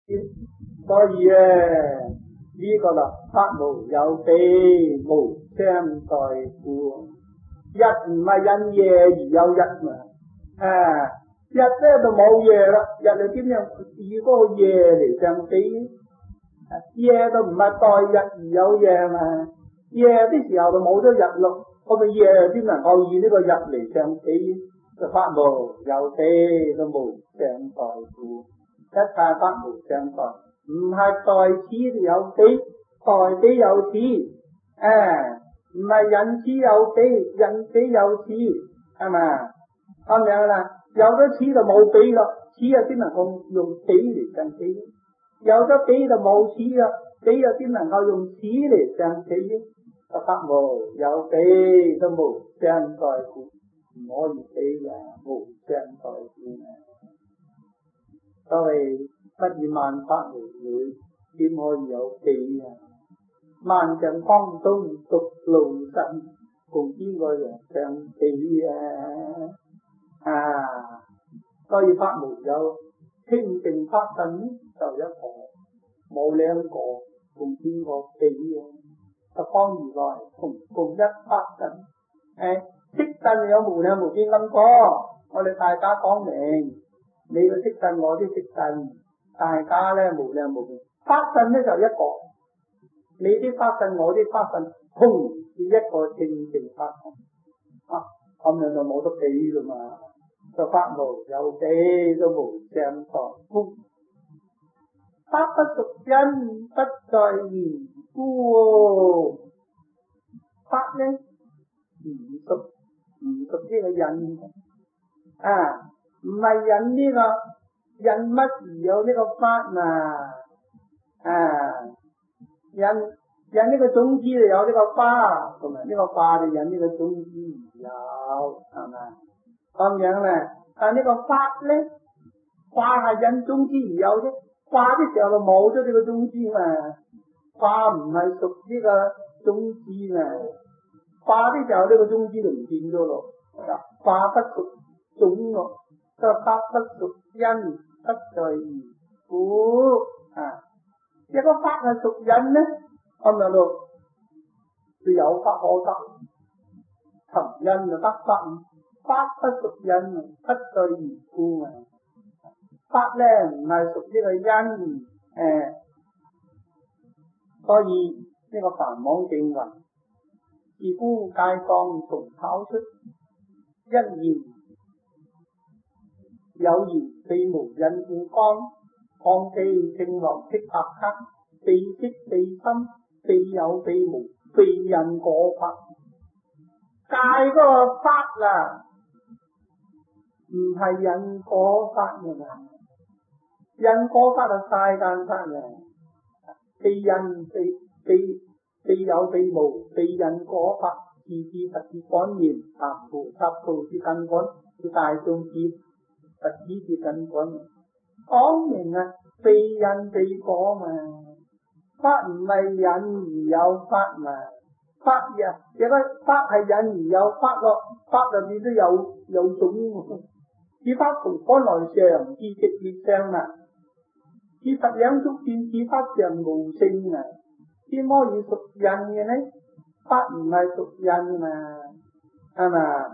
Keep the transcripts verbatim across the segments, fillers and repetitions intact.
所以啊呢個啦法無有地，無相待故。日唔係因夜而有日嘛，啊日咧就冇夜啦，日你點樣以嗰個夜嚟相比？夜都唔係代日而有夜嘛，夜啲時候就冇咗日咯，我哋夜點能夠以呢個日嚟相比？就法無有地，都無相待故，一切法無相待，唔係代此有彼，代彼有此，啊唔係引此有彼，引彼有此，係咪？咁樣啦，有咗此就冇彼咯，此又點能夠用彼嚟相比？有咗彼就冇此啦，彼又點能夠用此嚟相比？法無有彼，都無相待故，唔可以比嘅，無相待故。所謂不以萬法為會，點可以有彼啊？萬象當中獨路神，cùng邊個人相比啊？啊，所以法無有，清淨法身就一個，冇兩個，cùng邊個比啊？十方如來同共一法身，誒，色身有無量無邊咁多，我哋大家講明，你嘅色身，我啲色身，大家咧無量無邊，法身咧就一個。你啲法身，我啲法身，同是一個正正法身，啊，咁樣就冇得比噶嘛。就法無有比，都無相待故。法不屬因，不在言故。法咧唔屬唔屬呢個因啊，唔係引呢個引乜而有呢個法嘛啊？引引呢個種子就有呢個花，同埋呢個花就引呢個種子而有，係咪？咁樣咧，但呢個法咧，花係引種子而有啫，花的時候就冇咗呢個種子嘛，花唔係屬呢個種子嘛，花的時候呢個種子就唔見咗咯，花不屬種咯，就法不屬因，不在言故啊。一個法係屬因咧，咁樣咯，就有法可得，尋因就得法，法不屬因，不在言故啊。法咧唔係屬呢個因，誒，所以呢個梵網經云，自古界當從考出，一言有言非無因故光。光機正落色白黑，非色非心，非有非無，非因果法。界嗰個法啦，唔係因果法嘅嘛，因果法係世間法嘅，非因非非非有非無，非因果法，自自實自觀念，合乎合乎之根本，是大眾之實子之根本。講明啊，非因非果嘛，法唔係因而有法嘛，法呀，如果法係因而有法咯，法入面都有有種，此法從本來常，自直滅相啊，此實兩足見，此法常無性啊，點可以屬因嘅呢？法唔係屬因嘛，係嘛？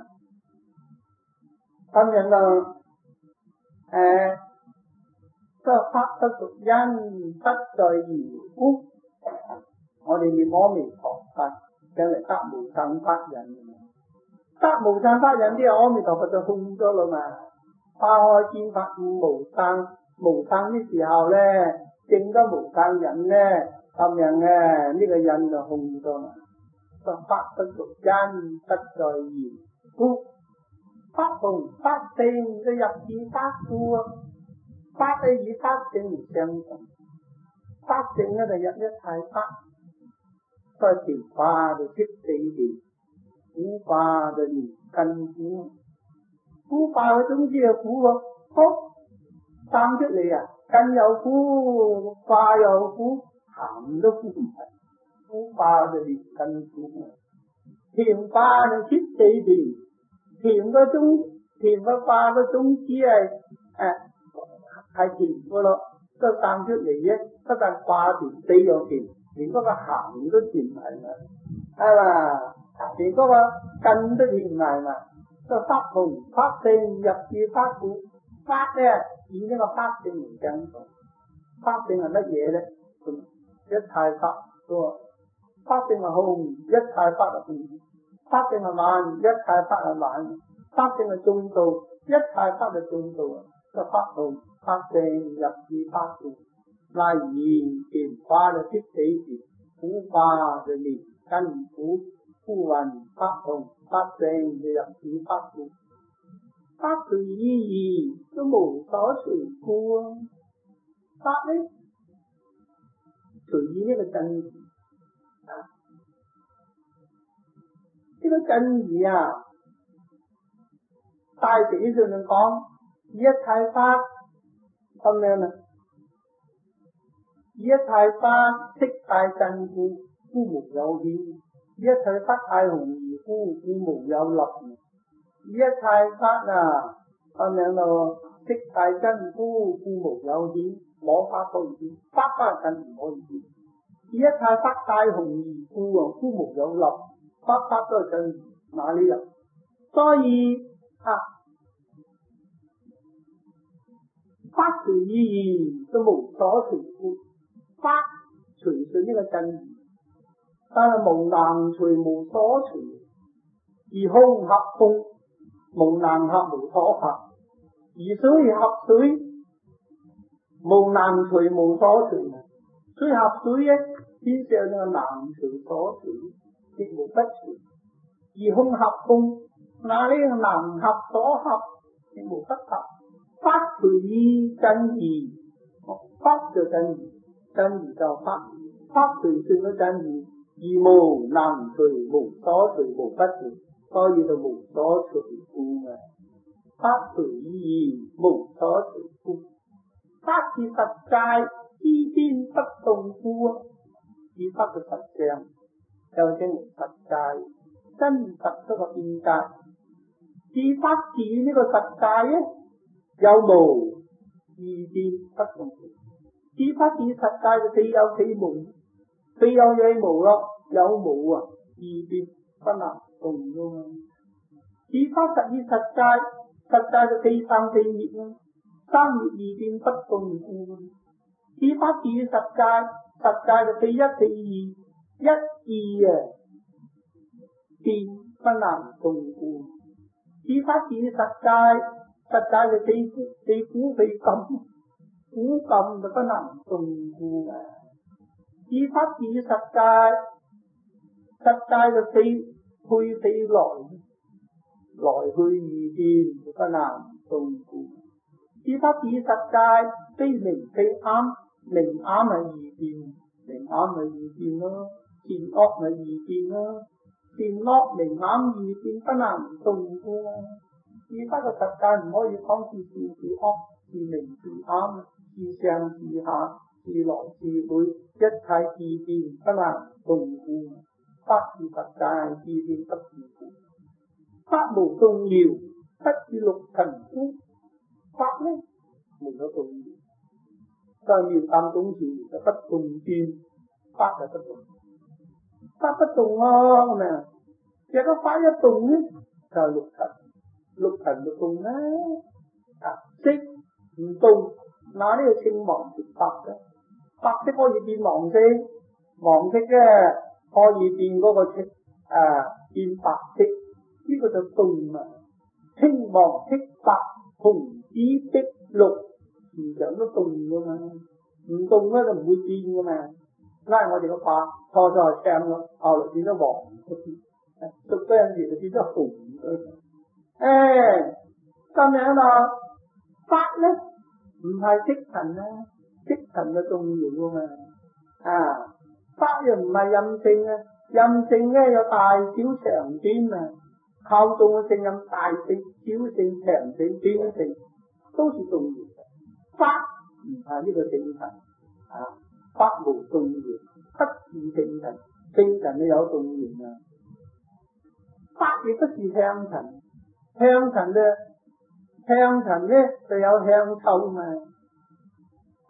咁樣咯，誒。個法不屬因，不在言故。我哋念阿彌陀佛，就嚟得無生法忍，得無生法忍啲阿彌陀佛就空咗啦嘛。花開見法悟無生，無生嘅時候咧，證得無生忍咧，咁樣嘅呢個忍就空咗啦。個法不屬因，不在言故。法同法性嘅入智法故啊。法係與法性唔相同，法性咧就入一切法，所以調化就即四調，苦化就連根苦，苦化嘅種子係苦喎，好生出嚟啊，根有苦，化有苦，鹹都苦，苦化就連根苦，甜化就即四調，甜嘅種甜嘅化嘅種子係誒。係甜嘅咯， 個生出嚟啫，不但化甜死又甜，連嗰個鹹都甜埋嘛，係嘛？連嗰個根都甜埋嘛。個法同法性入住法故，法咧以呢個法性嚟講，法性係乜嘢咧？一切法個法性係空，一切法係空；法性係慢，一切法係慢；法性係中道，一切法係中道啊！個法同法性入住法故，乃然甜化的thiết體時，苦化的連根苦，故云法同法性入住法故。法隨意義都無所隨故啊！法呢隨意呢個真義啊，呢、這個真義啊，大體上嚟講，一切法咁樣啊，一切法悉大真故，故無有顯；一切法太容易故，故無有立。一切法啊，咁樣咯，悉大真故，故無有顯，冇法可以顯，法法真唔可以顯。一切法太容易故啊，故無有立，法法都係真，哪裏有？所以啊，法隨意義都無所隨故，法隨順呢個真義，但係無能隨無所隨，而空合空。無能合無所合，而水合水，無能隨無所隨。水合水咧，邊上呢個能隨所隨，亦無不隨；而空合空，那呢個能合所合，亦無不合。法隨意真義，法就真義，真義就法，法隨順嘅真義，而無能隨無所隨，無不隨。所以就無所隨故啊！法隨意義無所隨故，法是實在，知邊不動故啊！以法嘅實相，就稱為實在，真實嗰個變格。以法治呢個實在咧，有無二變不動。以法治實在就非有非無，非有非無咯，有無啊二變不能動噶嘛。以法實以實在，實在就非生非滅啦，生滅二變不動故。以法治以實在，實在就非一非二，一二啊變不能動故。以法治以實在，實在就非非苦非禁，苦禁就不能動故啊。以法治以實在，實在就非去非來，來去二變不能動故。以法治實在，非明非暗，明暗係二變，明暗係二變咯，善惡係二變咯，善惡明暗二變不能動故。以法嘅實在唔可以講是善是惡，是明是暗，是上是下，是來是去，一切二變不能動故。法是實在，二變不動故。法無動搖，不至六塵故。法呢無有動搖，在妙淡總持就不動轉，法就不動。法不動啊咁啊，若果法一動呢，就係六塵，六塵就動啦。啊，色唔動，那呢個稱黃色法嘅，白色可以變黃色，黃色嘅可以變嗰個色啊變白色。呢個就動啊，青黃色白紅紫碧綠，時常都動噶嘛，唔動咧就唔會變噶嘛。拉我哋個白錯錯係青咯，後來變咗黃色，熟嗰陣時就變咗紅嘅。誒，咁樣咯，法咧唔係色塵啦，色塵就動搖噶嘛。啊，法又唔係任性啊，任性咧有大小長短啊。靠動嘅聲音大聲、小聲、長聲、短聲，都是動搖。法唔係呢個性塵啊，法無動搖，不是性塵，性塵都有動搖啊。法亦不是香塵，香塵咧，香塵咧就有香臭嘛。啊，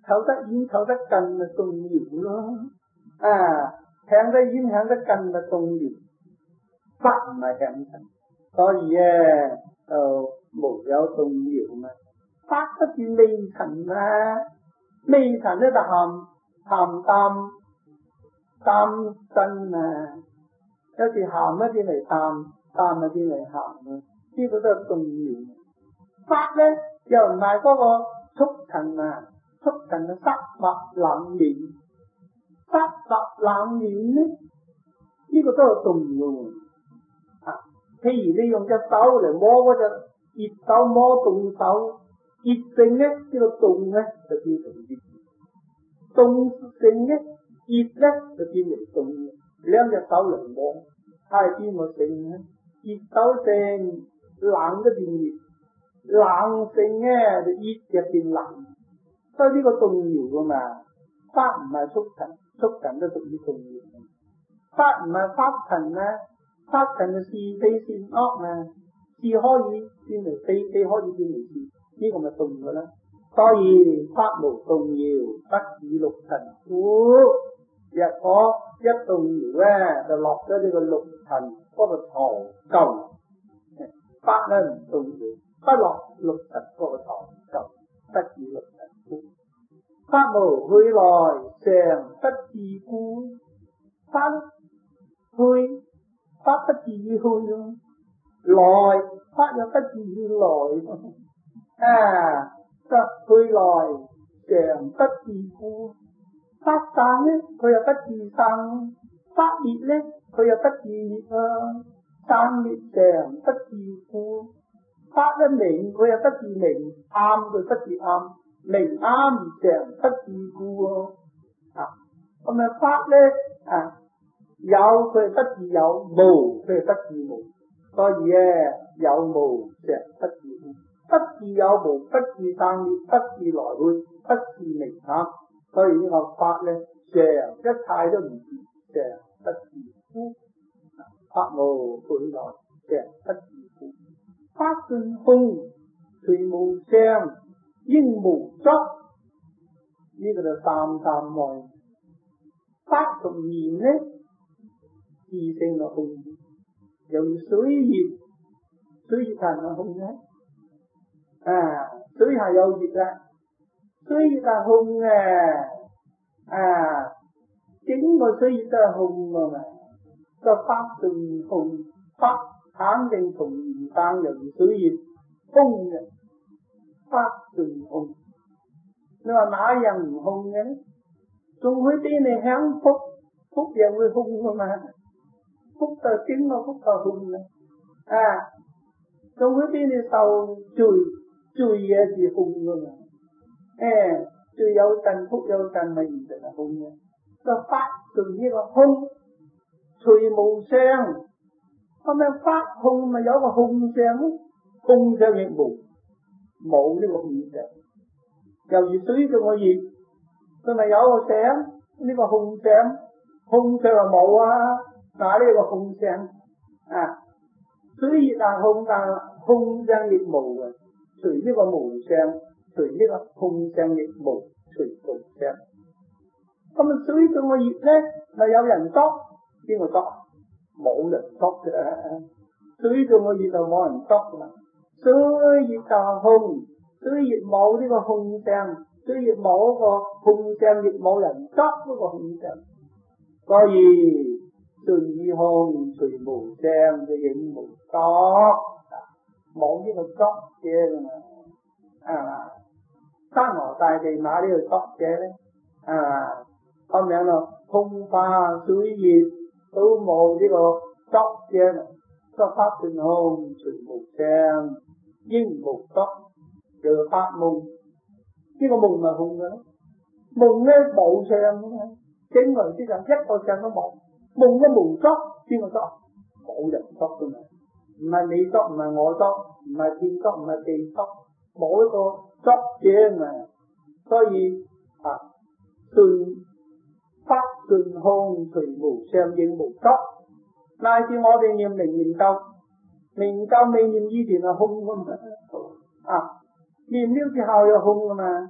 thấu得煙thấu得近咪動搖咯，啊響得煙響得近咪動搖，法唔係響近，所以咧就無有動搖嘛。法不是微塵啊，微塵咧就鹹鹹淡淡真啊，有時鹹一啲嚟淡，淡一啲嚟鹹啊，呢個都係動搖。法咧又唔係嗰個速塵啊，速塵嘅濕或冷暖，濕或冷暖咧呢、這個都係動嘅啊。譬如你用隻手嚟摸嗰隻熱手摸凍手，熱性咧呢、這個凍咧就變成熱，凍性咧熱咧就變為凍。兩隻手嚟摸，睇下邊個性咧？熱手性冷都變熱，冷性咧就熱就變冷，所以呢個動搖噶嘛。法唔係速塵，速塵都屬於動搖。法唔係法塵啊，法塵係是非善惡啊，是可以變為非，非可以變為是，呢、這個咪動噶啦。所以法無動搖，不以六塵苦。若果一動搖咧，就落咗呢個六塵嗰個巢臼。法咧唔動搖，不落六塵嗰個巢臼，不以六塵苦。法無去來，常不自故。法去，法不自去咯；來，法又不自來。啊，去來常不自故。法散咧，佢又不自散；法滅咧，佢又不自滅啊。散滅常不自故。法一明，佢又不自明；啱佢不自啱，明啱常不自故啊。咁啊法咧啊，有佢係不自有，無佢係不自無。所以咧，有無常不自故，不自有無，不自散滅，不自來去，不自明啱。所以呢個法咧，常一切都唔自，常不自故。法無去來，常不自故。法盡空，隨無相，應無作。呢、這個就三三愛。法同言咧，自性嘅空，由於水熱，水熱係咪空咧？啊，水係有熱啊。水熱係空嘅，啊，整個水熱都係空噶嘛。個法盡空，法肯定從緣生，由於水熱空嘅，法盡空。你話哪樣唔空嘅咧？仲會俾你享福，福又會空噶嘛？福就整個福就空嘅，啊，仲會俾你受罪，罪也是空噶嘛？誒，罪有陣，福有陣，咪唔成係空嘅。個法盡呢個空，隨無相，咁樣法空咪有個空相咯？空相亦無，冇呢個空相。由於水仲個熱，佢咪有個相，呢、這個空相，空相就冇啊，嗱呢個空相啊，水熱係空，但空相亦無嘅，隨呢個無相。隨呢個空相亦無，隨無相。咁啊，水仲個熱咧，咪有人捉？邊個捉？冇人捉嘅。水仲個熱就冇人捉啦。水熱就空，水熱冇呢個空相，水熱冇個空相，亦冇人捉嗰個空相。所以盡已空，隨無相，就應無捉，冇呢個捉嘅㗎嘛。啊，山河大地哪呢度捉嘅咧？啊，咁樣咯，空化水熱都冇呢個捉嘅，個法盡空，隨無相，應無捉，就發夢。呢、這個夢咪空嘅咯，夢咧冇相嘅嘛，整個之上一個相都冇，夢都無捉，邊個捉？冇人捉嘅嘛，唔係你捉，唔係我捉，唔係天捉，唔係地捉。冇一個捉嘅嘛，所以啊，盡法盡空，隨無相，應無捉。乃至我哋念名念咒，名咒未念以前係空噶嘛，啊，念了之後又空噶嘛，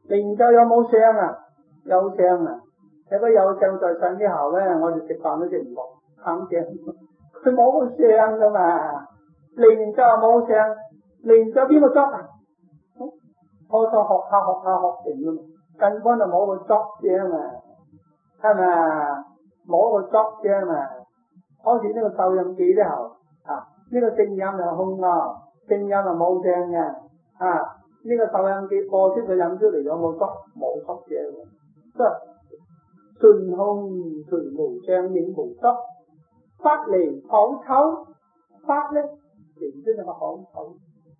靈就有冇聲啊？有聲啊！如果有聲在身之後咧，我哋食飯都食唔落，肯定佢冇個聲噶嘛。靈就冇聲，靈就邊個作啊？我就學下學下學定噶嘛，根本就冇個作聲啊，係咪？冇個作聲啊！好似呢個收音機之後啊，呢、這個聲音就空啊，聲音就冇聲嘅啊。呢、這個收音機播出佢引出嚟有冇作？冇作聲嘅，即係順空隨無聲影無作，法離好醜，法咧認真係個好醜，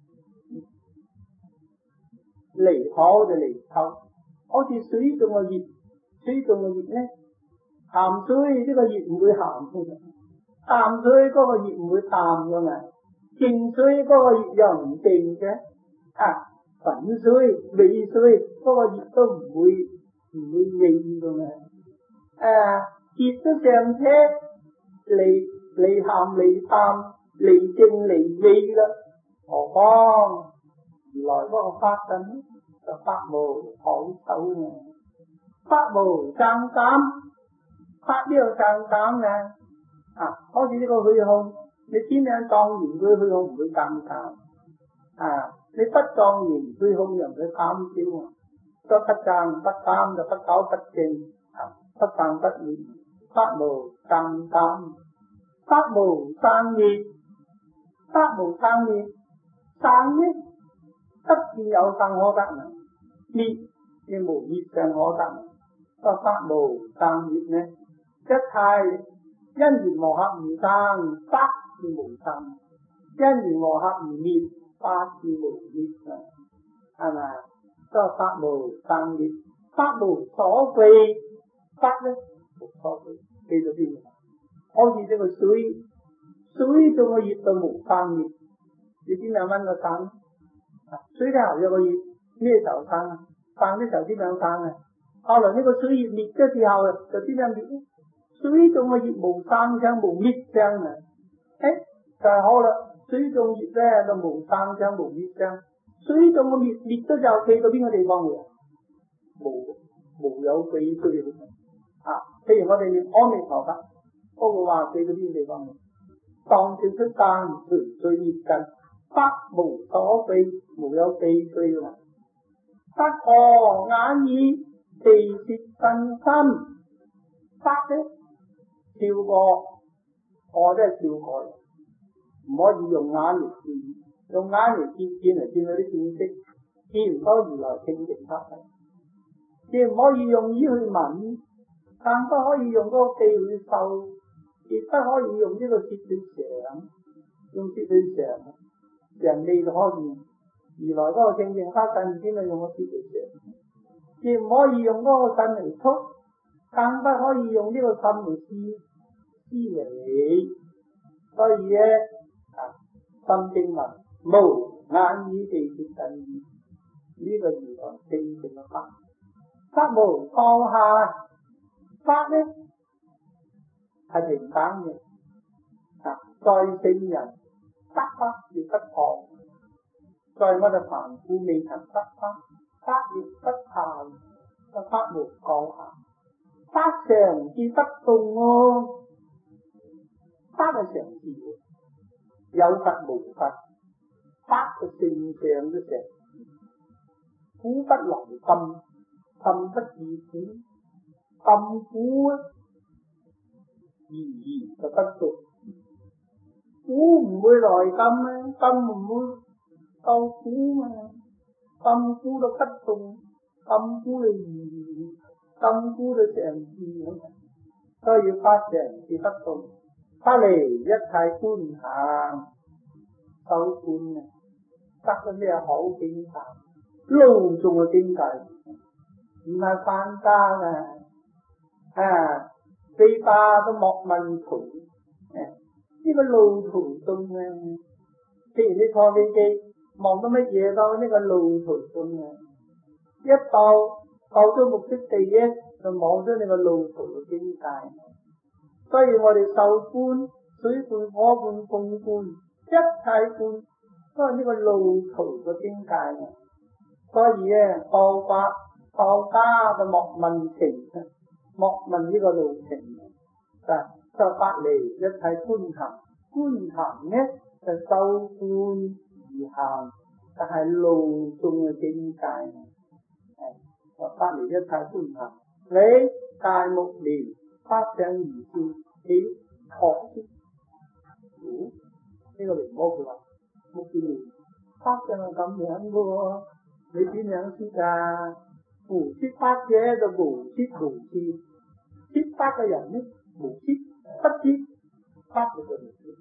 離好就離醜，好似水中嘅熱，水中嘅熱咧，鹹水呢個熱唔會鹹嘅，淡水嗰個熱唔會淡嘅嘛，靜水嗰個熱又唔靜嘅，啊粉水、美水嗰個熱都唔會唔會膩嘅嘛，啊熱都上車，離離鹹離淡離靜離膩啦，何況原來嗰個法陣就法無好醜嘅，法無爭減，法呢個爭減嘅，啊好似呢個虛空，你點樣莊嚴佢虛空唔會爭減，啊你不莊嚴虛空又唔會減少，所以不爭不減就不搞不正，啊不生不滅，法無爭減，法無生滅，法無生滅，生呢得自有生可得啊，滅你無滅相可得啊，個法無生滅呢，一切因緣和合而生，法是無生；因緣和合而滅，法是無滅啊，係咪？個法無生滅，法無所非，法呢無所非，非到邊度？好似呢個水，水中嘅熱到無生滅，你點樣溫個生？水之後有個熱，咩時候生啊？生的時候點樣生啊？後來呢個水熱滅咗之後，就點樣滅咧？水中嘅熱無生相無滅相啊！誒，就係好啦，水中熱咧就無生相無滅相，水中嘅滅滅咗就飛到邊個地方嚟啊？無無有飛出嚟啊！譬如我哋念阿彌陀佛，嗰個話飛到邊個地方嚟？當照出間隨水滅盡，法無所非，無有非非噶嘛。法何眼耳鼻舌身心，法咧超過，我真係超過，唔可以用眼嚟見，用眼嚟見見嚟見到啲見識，見唔到如來清淨法嘅，亦唔可以用耳去聞，更不可以用嗰個鼻去嗅，亦不可以用呢個舌去嘗，用舌去嘗，人哋就可以。如來嗰個清淨法陣先係用個舌嚟嘗，亦唔可以用嗰個身嚟觸，更不可以用呢個心嚟思思維。所以咧，啊，心經文無眼耳鼻舌身意，呢個如來清淨嘅法，法無放下，法咧係平等嘅，啊，在聖人得法亦不放。在我哋凡夫未曾得法，法亦不下，個法無放下，法常至不動哦，法係常至嘅，有法無法，法嘅性上都常，苦不來禁，禁不自苦，禁苦啊，而而就不熟，苦唔會來禁啊，禁唔會。夠苦嘛，咁苦都不動，咁苦就易，咁苦就常易咁，所以法常至不動，法離一切觀行，修觀啊，得咗咩好境界？隆重嘅境界，唔係翻家噶，啊，飛花都莫問途，誒、啊，呢、這個路途中啊，譬如你坐飛機。望到乜嘢都呢個路途中啊，一到到咗目的地咧，就望咗你個路途嘅境界。所以我哋受觀、水觀、火觀、風觀，一切觀都係呢個路途嘅境界。所以咧，道法道家嘅莫問情，莫問呢個路程，但就法嚟一切觀行，觀行呢就受觀而行，就係路中嘅境界。誒，法嚟一切觀行，你大目連發上而見，起學識。嗯，呢、這個靈魔佢話目連發上係咁樣嘅喎，你點樣識啊？無識法者就無識無知，識法嘅人呢無識不知，法就無知，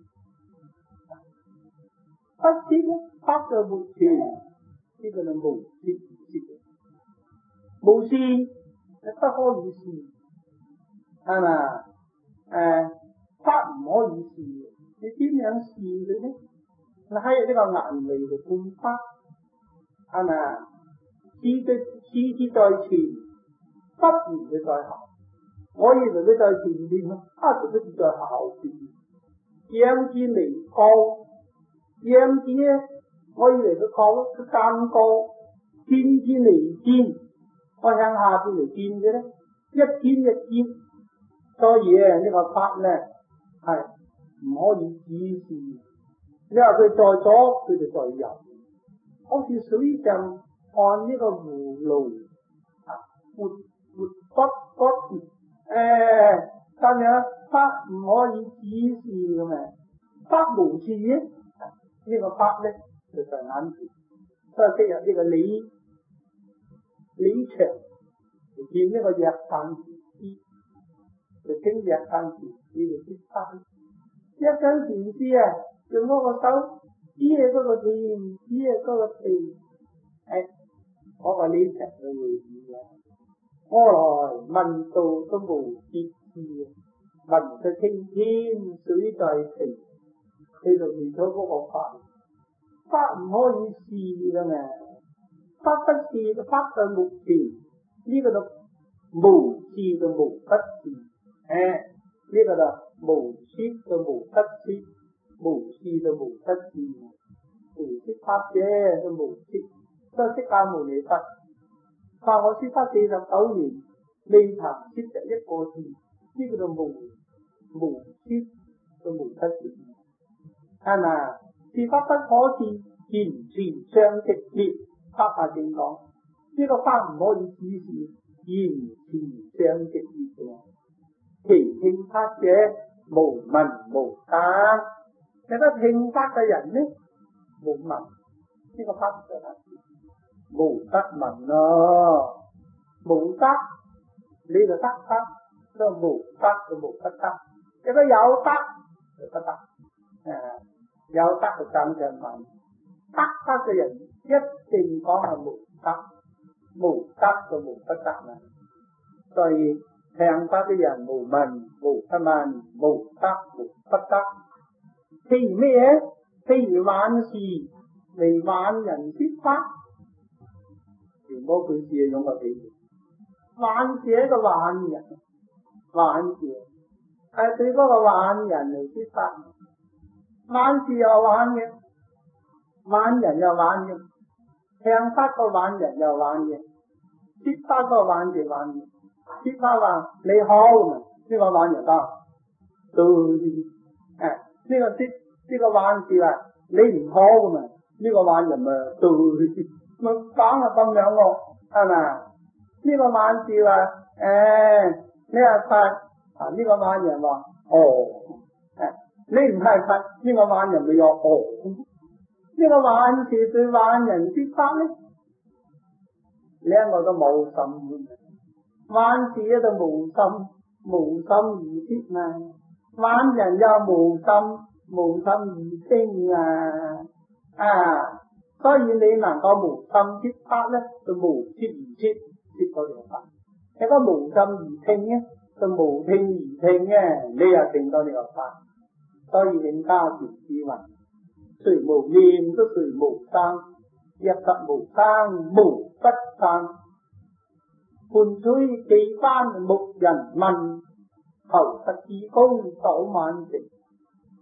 不知呢法就沒存，呢個就無識無知，無事就不可以事，係嘛？誒，法唔可以事，你點樣事佢呢？你喺呢個眼嚟嘅觀法，係嘛？事嘅事之在前，不然嘅在後。我以為佢在前邊咯，啊，佢都是在後邊。仰之彌高，仰之咧，我以為佢高咯，佢更高。見之彌堅，我向下邊嚟見嘅咧，一天一堅。所以啊，呢個法咧係唔可以指示。你話佢在左，佢就在右，好似水上按呢個葫蘆啊，活活骨骨誒咁樣，法唔可以指示嘅嘛，法無事嘅，呢、這個法咧就在眼前。所以今日呢個李李長就見呢個藥飯師，就傾藥飯師呢度識法。一間禪師啊，用嗰個手指係嗰個田，指係嗰個地，誒，我話李長嘅會議啊，我來問道都無結事，聞得青天水在庭，佢就變咗嗰個法，法唔可以試㗎嘛，法不試就法在目前，呢、這個就無試就無不試，誒，呢、這個就無識就無不識，無試就無不試，無識法者就無識，所以釋迦牟尼佛話我識法四十九年，未曾識得一個字，呢、這個就無無識就無不識，係咪？是法不可試，言傳相直滅，法下正講，呢、這個法唔可以指示，言傳相直滅嘅，其聽法者無聞無得，有得聽法嘅人呢，無聞呢、這個法就係無得聞咯，無得你就得得，所以無得就無不得，有得有得就不得，誒，有得就咁就聞，得得嘅人一定講係無得，無得就無不得啦，所以聽法嘅人無聞無不聞，無得無不得。譬如咩嘢？譬如萬事為萬人説法，全部佢試用個譬如，萬事係一個萬人，萬事係對嗰個萬人嚟説法，萬事又萬嘅，萬人又萬嘅，聽法個萬人又萬嘅，説法個萬人萬嘅。説法話你好嘛，呢、這個萬人得，對，誒、哎，呢、這個説呢、這個萬事話你唔好嘛，呢、這個萬人咪對，咪講係咁樣喎，係咪？呢、這個萬事話誒，你係法啊，呢、這個萬人話哦，誒、哎，你唔係法，呢、這個萬人咪有哦，呢、這個萬事對萬人説法咧，兩個都冇心。萬事喺度無心，無心而識嘛；萬人又無心，無心而聽啊！啊，所以你能夠無心識法咧，就無識而識，識嗰條法；如果無心而聽咧，就無聽而聽嘅，你又聽到呢個法。所以永嘉禪師話：誰無念則誰無生，若實無生，無不生。盤水幾番牧人問，求實至公早晚成。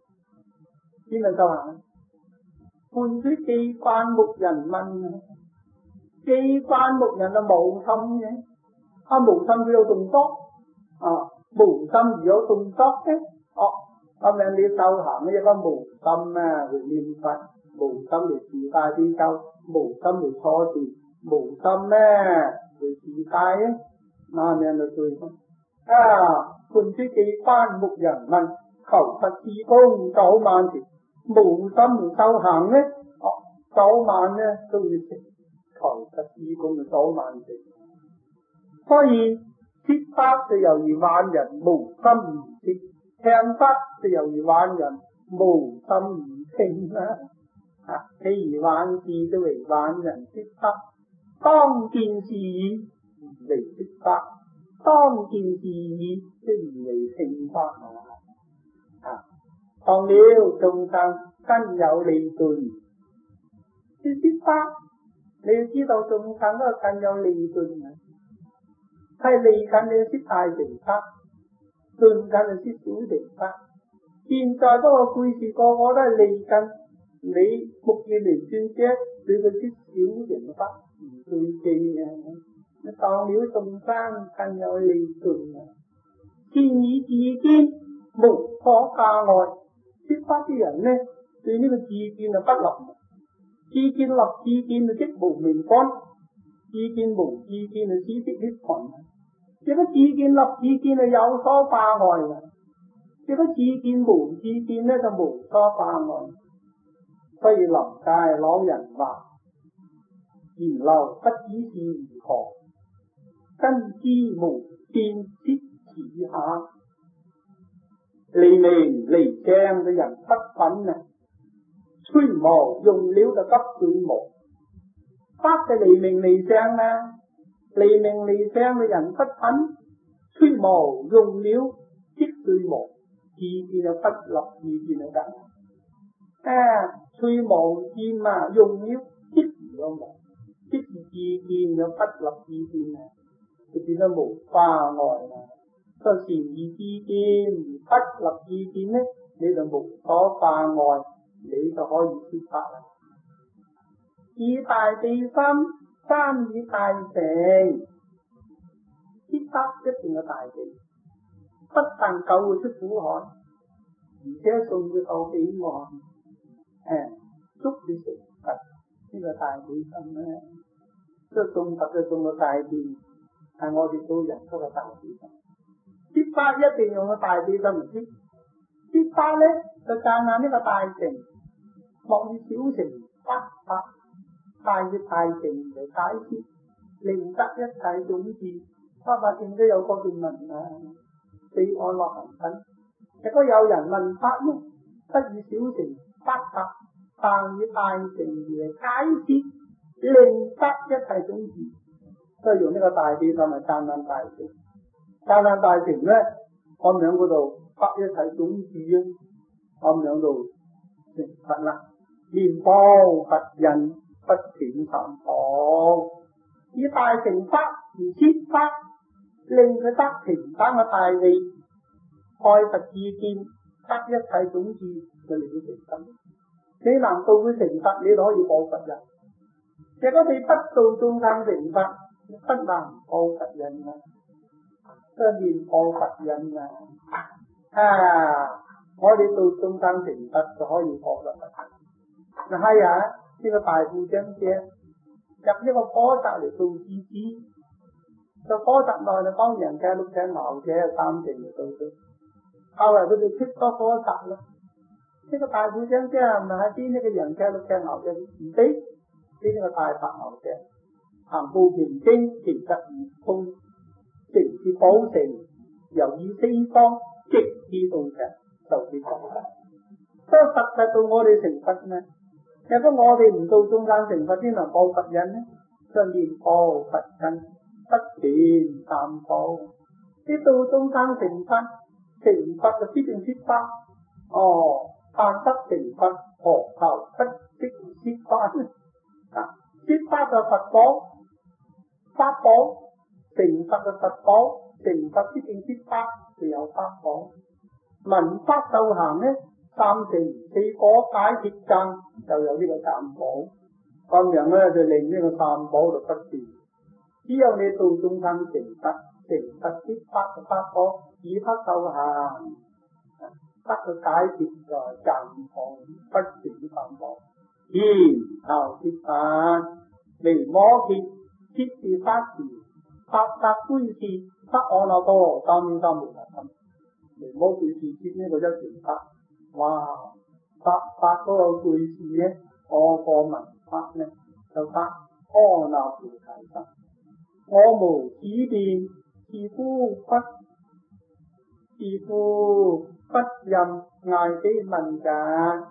邊度就話？盤水幾番牧人問， 機關牧人係無心嘅，啊無心佢有動作，啊無心如有動作嘅，哦咁樣你修行呢一個無心啊去念佛，無心嚟自帶啲修，無心嚟坐住，無心咧嚟自帶啊，那樣就對啦。啊，盤珠機關牧人問，求佛施工早晚時，無心嚟修行咧，哦早晚咧都要食，求佛施工嘅早晚食。所以説法就猶如萬人無心而説，聽法就猶如萬人無心而聽啦。啊，譬如萬事都為萬人説法，當件事嚟説法，當件事即係嚟聽法啊。當了眾生根有利鈍，要説法，你要知道眾生都係根有利鈍嘅，係利緊你説大乘法，鈍緊你説小乘法。現在嗰個故事個個都係利緊你目犍連尊者，你就説小乘法唔對機啊！你當了眾生根有利鈍啊，見以自見無可加礙。説法啲人呢，對呢個自見就不立，自見立自見就即無明乾，自見無自見就知識涅槃。如果自見立自見就有所加礙嘅，如果自見無自見呢就無所加礙。所以林界老人話：言流不只是如何，根知無變即此下。黎明黎聲嘅人不忿啊，吹毛用了就急水磨。法嘅黎明黎聲啊，黎明黎聲嘅人不忿，吹毛用了即水磨，自見就不立，自見就得。啊，吹毛劍啊，用了即時就磨，即是自見就不立自見啊，就變得無花礙啦。所以善意自見不立自見呢，你就無所化礙，你就可以説法啦。以大地心，三以大乘，説法一定有大地，不但救佢出苦海，而且送佢到彼岸。誒，捉佢成佛，呢個大地心咧，即係送佛就送到大地，係我哋做人嗰個大地心。説法一定用個大地心嚟説，説法咧就夾硬呢個大乘，莫以小乘不法，大以大乘嚟解釋，令得一切種子，法法正都有個段文啊，四愛樂行品。如果有人問法呢，不以小乘不法，但以大乘嚟解釋，令得一切種子，都係用呢個大地心嚟夾硬大乘。夾硬大乘咧，我響嗰度發一切種子啊，我響度成佛啦。念報佛印不斷談報，以大乘法而説法，令佢得平等嘅大利，愛佛自見，得一切種子就嚟到成佛。你能到佢成佛，你就可以報佛印。如果你不到眾生成佛，你不能報佛印啊。即係念報佛印啊！啊，我哋到眾生成佛就可以報佛印。嗱係啊，呢、這個大富長者入一個火宅嚟做弟子，就火宅內就當人家六尺牛者三成嚟到咗，後來佢哋出咗火宅啦。呢、這個大富長者係咪喺邊呢個人家六尺牛者唔俾？呢、這個大白牛者行步平經，其實如風。直至寶城，由於四方直至到嘅，就至成佛。所以佛係到我哋成佛呢？如果我哋唔到中間成佛，邊能報佛印呢？就念報佛印，不斷探討。呢到中間成佛，成佛就必定説法。哦，但得成佛，何求不即説法呢？啊，説法就佛寶，法寶。成佛嘅佛寶，成佛必定説法就有法寶。聞法受行呢，三乘四果解決證就有呢個證寶。 咁樣咧就令呢個三寶就不斷。只有你到中生成德，成德必發就發過，以不受限，得個解決就係暫放不斷三寶。然後接法，離魔揭，揭是法事，法法歸事，不我那多羅三藐三菩提心。離魔揭是揭呢個一成法，哇！法法嗰個句事咧，我個文法咧就發阿那菩提心。我無此辯，是夫不是夫不任嗌機問㗎。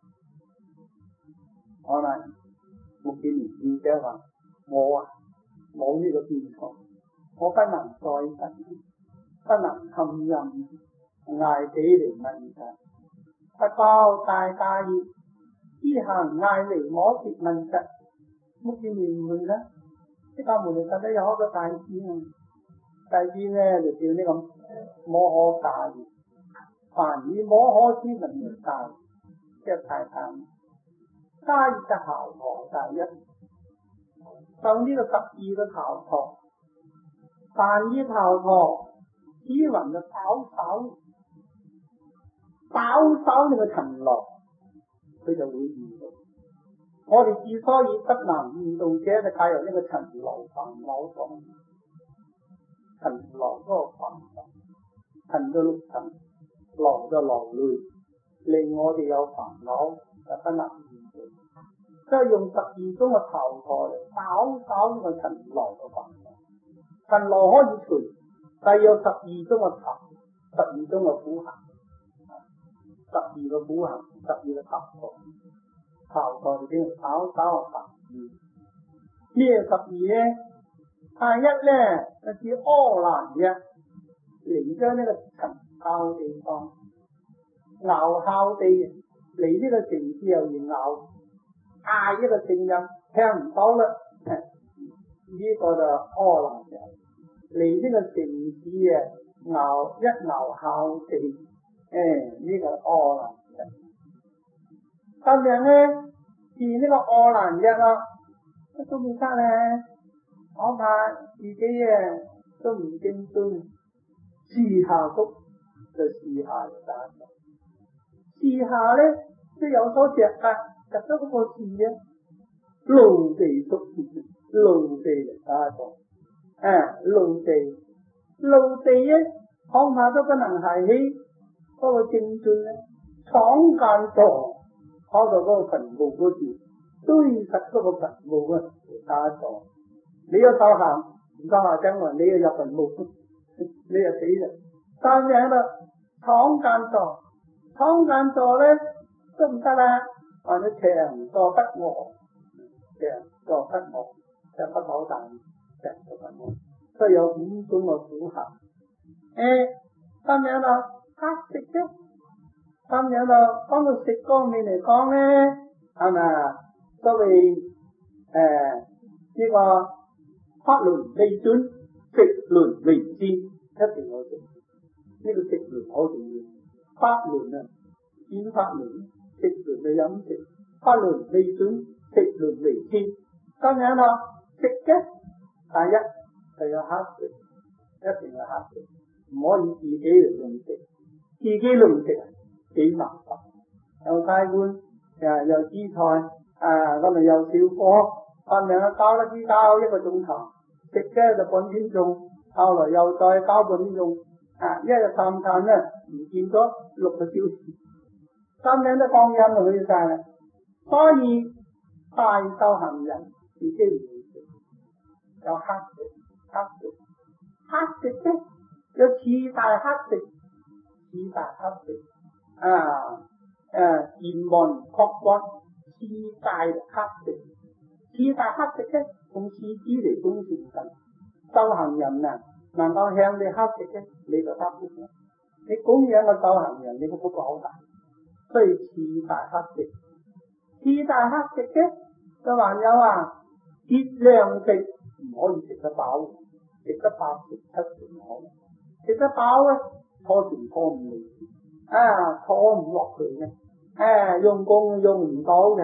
可能目犍連尊者話：我啊冇呢個辯錯，我不能再得，不能堪任嗌機嚟問㗎。佛教大家業，依行嗌離魔揭問㗎。目犍連會啦。釋迦牟尼佛咧有一個大師啊，大師咧就叫呢個摩訶迦葉，凡以摩訶之名為大，即係大膽。迦葉嘅校陀第一，就呢個十二個校陀，凡以校陀只雲就保守，保守呢個塵勞，佢就會遇到。我哋之所以不能遇到者，就介由呢個塵勞煩惱講，塵勞嗰個煩惱，塵咗六塵，勞就勞累，令我哋有煩惱，就不能遇到。即係用十二種嘅頭陀嚟保守呢個塵勞嘅煩惱，塵勞可以除，但有十二種嘅頭，十二種嘅苦行，十二個苦行，十二個頭陀。頭陀就叫跑手十二，咩十二咧？第一咧就叫阿難嘅，嚟咗呢個塵坳地方，牛哮地嚟呢個城市又要牛，嗌一個聲音聽唔到啦，呢、這個就阿難嘅嚟呢個城市啊，牛一牛哮地，誒、哎、呢、這個阿難嘅。咁樣咧，是呢個阿難嘅啦，都唔得咧。我怕自己啊都唔精進，試下都就試下就得。試下咧都有所着噶，着咗嗰個試啊，露地足，露地嚟打坐，啊露地，露地咧恐怕都不能係起嗰個精進咧，闖間坐。跑到嗰個墳墓嗰度，堆實嗰個墳墓啊，打坐。你要受行，唔得話將來你要入墳墓，你就死啦。咁樣啦，闖間坐，闖間坐咧都唔得啦。或者長坐不臥，長坐不臥，就不好大，長坐不臥。所以有五種嘅苦行。誒，咁樣啦，乞食啫。咁樣咯，講到食方面嚟講咧，係咪所謂誒呢個法輪未准，食輪為先，一定要食。呢、這個食輪好重要。法輪啊，見法輪，食輪嘅飲食，法輪未准，食輪為先。咁樣咯，食嘅第一就有乞食，一定要乞食，唔可以自己嚟用食，自己嚟食啊！幾麻煩，又雞碗，又又紫菜，啊咁咪又小火，咁樣搞得啲搞一個鐘頭，食嘅就半點鐘，後來又再搞半點鐘，啊一日三餐咧唔見咗六個小時，咁樣都光陰就去晒啦。所以大修行人自己唔會食，有乞食，乞食，乞食嘅有次大乞食，次大乞食。啊誒，言文確骨，次大乞食，次大乞食咧，用次之嚟供善神。修行人啊，能夠向你乞食嘅，你就得福啦。你供養個修行人，你個福好大。所以次大乞食，次大乞食嘅，就還有啊，節量食，唔可以食得飽，食得飽食七成好，食得飽咧，拖前拖唔嚟。啊，坐唔落去嘅，誒、啊，用功用唔到嘅，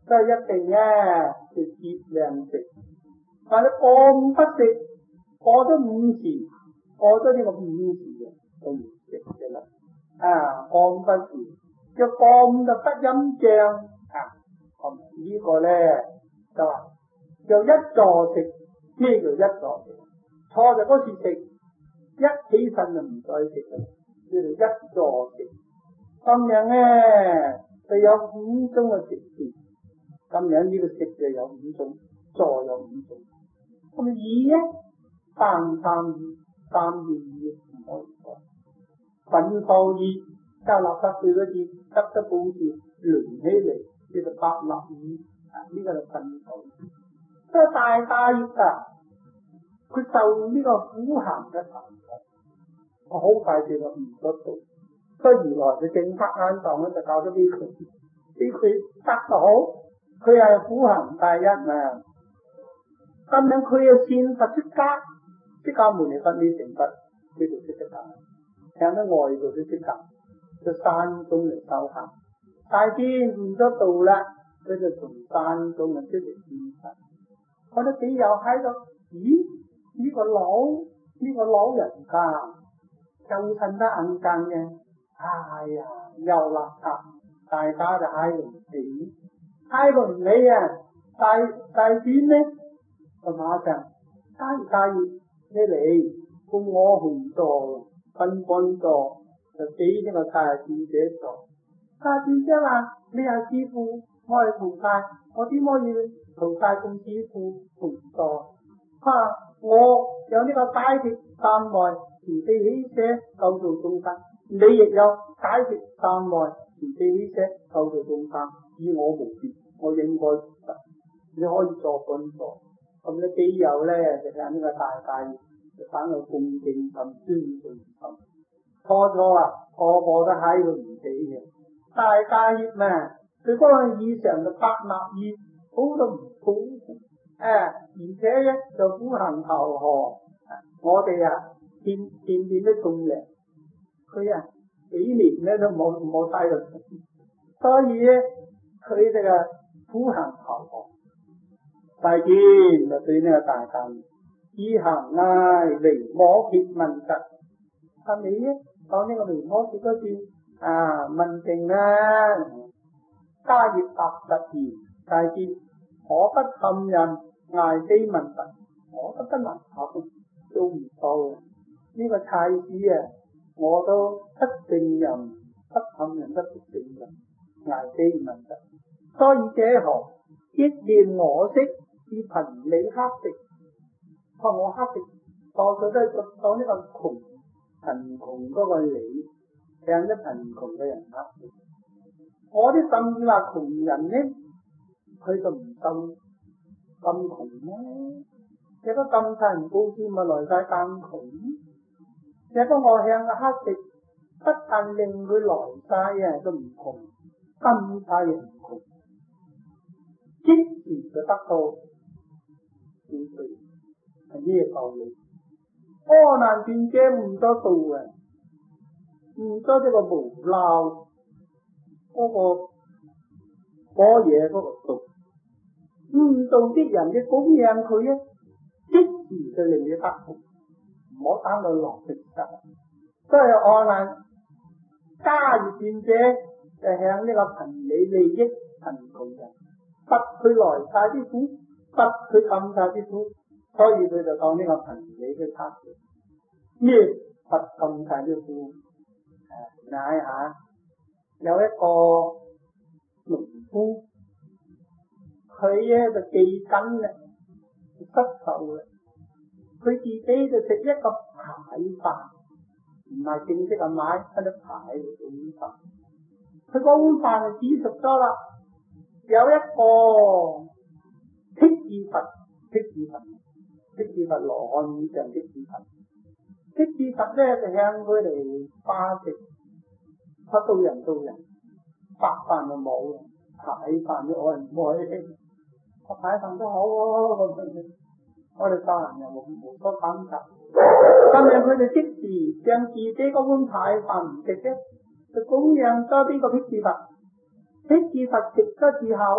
都係一定咧就節量食。但係過午不食，過咗午時，過咗呢個午時嘅就唔食嘅啦。啊，過午不食，若過午就不飲醬啊。咁、這個、呢個咧就話就一坐食。咩叫一坐食？坐就嗰時食，一起身就唔再食啦，叫做一坐食。咁樣咧，就有五種嘅食事。咁樣呢個食就有五種，坐有五種。咁意咧，三三意，三二意唔可以錯。品數意，交納得對嗰啲得得報時聯起嚟，叫做百納意。啊，呢、這個就品數意。所以大家業啊，佢受呢個苦行嘅行為，我好快就唔得到。所以原來佢正法啱當咧，就教咗俾佢，俾佢得到好，佢係苦行第一啊。咁樣佢又善佛出家，釋迦牟尼佛未成佛，佢就出家，向喺外度都出家，就山中嚟修行。大見悟咗道啦，佢就從山中嚟出嚟見佛。覺得幾有喺度？咦？呢、這個老呢、這個老人家又襯得硬淨嘅，哎呀又邋遢，大家就嗌佢唔起，嗌佢唔起啊！大大轉咧，就馬上加熱加熱，你嚟供我紅座，分分座，就俾呢個大智者座。大智者話：你係師父，我係徒弟，我點可以徒弟供師父同座？哈、啊！我有呢個解脫三昧慈悲喜捨救度眾生，你亦有解脫三昧慈悲喜捨救度眾生，與我無別，我應該你可以坐本座。咁你基友咧就係呢個大戒，就反到恭敬心、尊重心。錯咗啊，個個都喺度唔死嘅。大戒業咩？佢嗰個以上嘅百納意好到唔好。誒、啊，而且咧就苦行投河，我哋啊天天天都種糧，佢啊幾年咧都冇冇睇到，所以咧佢哋啊苦行投河。大見就對呢個大戒，以行哀離摩詰問疾，係咪咧？講呢個離摩詰嗰次啊問定啦，迦葉答實言，大見可不陷人。挨機問佛，我都不能學，做唔到。呢、這個差事啊，我都不勝任，不陷人不勝任，挨機問佛。所以這何憶念我昔是貧理乞食，話我乞食，個個都係講呢個窮貧窮嗰個理，向啲貧窮嘅人乞食。我啲甚至話窮人呢，佢就唔受。咁窮咩？有個咁差人報紙咪來晒咁窮？有個我向嘅乞食，不但令佢來晒啊，都唔窮，咁差人唔窮，即時就得到免稅，係咩道理？阿難尊者悟咗道啊，悟咗呢個無漏嗰個嗰嘢嗰個道。悟道啲人嘅供養佢咧，即時就令你得福，唔好等到落食得。所以阿難迦葉尊者就向呢個貧理利益貧窮人，不佢來晒啲苦，不佢冚晒啲苦，所以佢就講呢個貧理嘅差事。咩不冚晒啲苦？誒，嗌下有一個農夫。佢咧就記緊啦，失手啦。佢自己就食一個牌飯，唔係正式啊買一啲牌嚟做碗飯。佢嗰碗飯就煮熟咗啦，有一個辟支佛，辟支佛，辟支佛羅漢以上辟支佛，辟支佛咧就向佢嚟化食，不到人到人，白飯就冇，牌飯都愛唔愛？個牌飯都好喎，我哋教人又冇冇多感受。今日佢哋即時將自己嗰碗牌飯唔食嘅，就供養咗呢個辟支佛。辟支佛食咗之後咧，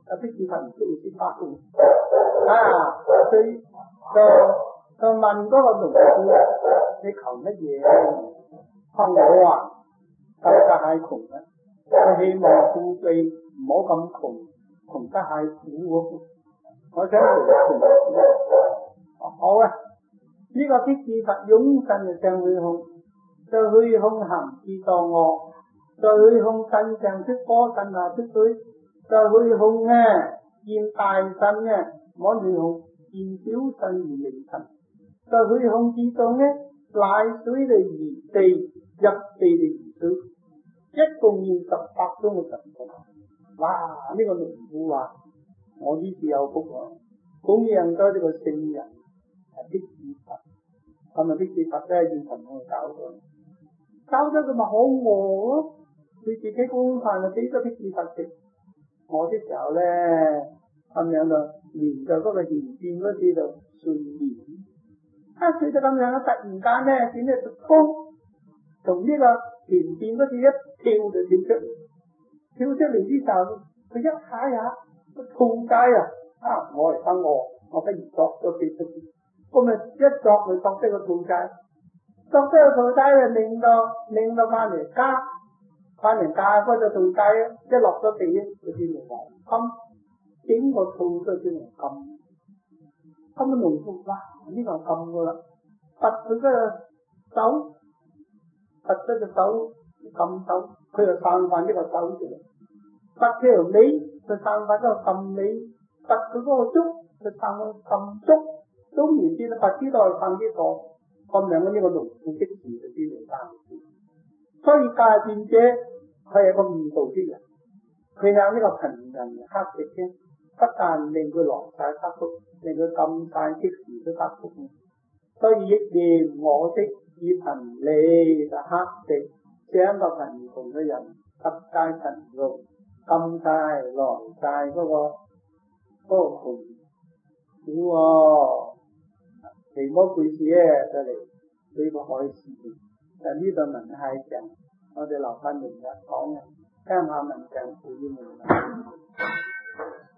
啊，啲事佛唔需要先發嘅。啊，佢就就問嗰個農夫：你求乜嘢？啊，我啊，就太窮啦，我希望富貴唔好咁窮，窮得太苦喎。我想嚟窮。好啊，呢、這個啲事佛永生嘅上虛空，在虛空行之作惡，在虛空身上出波身下出水，在虛空啊現大身啊，我虛空現小身而離塵，在虛空之中呢，乃水嚟而地，入地嚟而水，一共現十八種嘅神通。哇！呢、這個農夫話：我呢次有福啊，供養咗呢個聖人係啲事佛，咁啊啲事佛咧要同我搞咗，搞咗佢咪好餓咯？佢自己供飯就俾咗啲事佛食。我啲時候咧咁樣就連在嗰個田邊嗰處度睡眠，啊睡到咁樣，突然間咧點咧就風從呢個田邊嗰處一跳就跳出嚟，跳出嚟之後佢一下下個兔街啊！啊我嚟生我，我不如作咗幾多啲，咁咪一作就作咗個兔街，作咗個兔街就令到令到翻嚟家。翻嚟家嗰隻兔仔一落咗地咧，就變成黃金，整個兔都變成金。咁啊農夫哇，呢個係金噶啦，拔佢嗰隻手，拔咗隻手金手，佢就生翻呢個手出嚟。拔佢條尾，就生翻嗰個金尾；拔佢嗰個足，就生翻金足。總言之，拔呢度生呢個，咁樣呢個農夫即時就變成生樹。所以界變者佢係個誤導啲人，佢有呢個貧人黑食嘅，不但令佢落晒得福，令佢咁大即時都得福。所以憶念我識以貧利就黑食，將個貧窮嘅人得皆貧窮，咁晒來晒嗰個嗰、那個窮苦喎。提摩故事咧就嚟呢個海事。但呢度文太長，我哋留翻明日講嘅，聽下文長故事。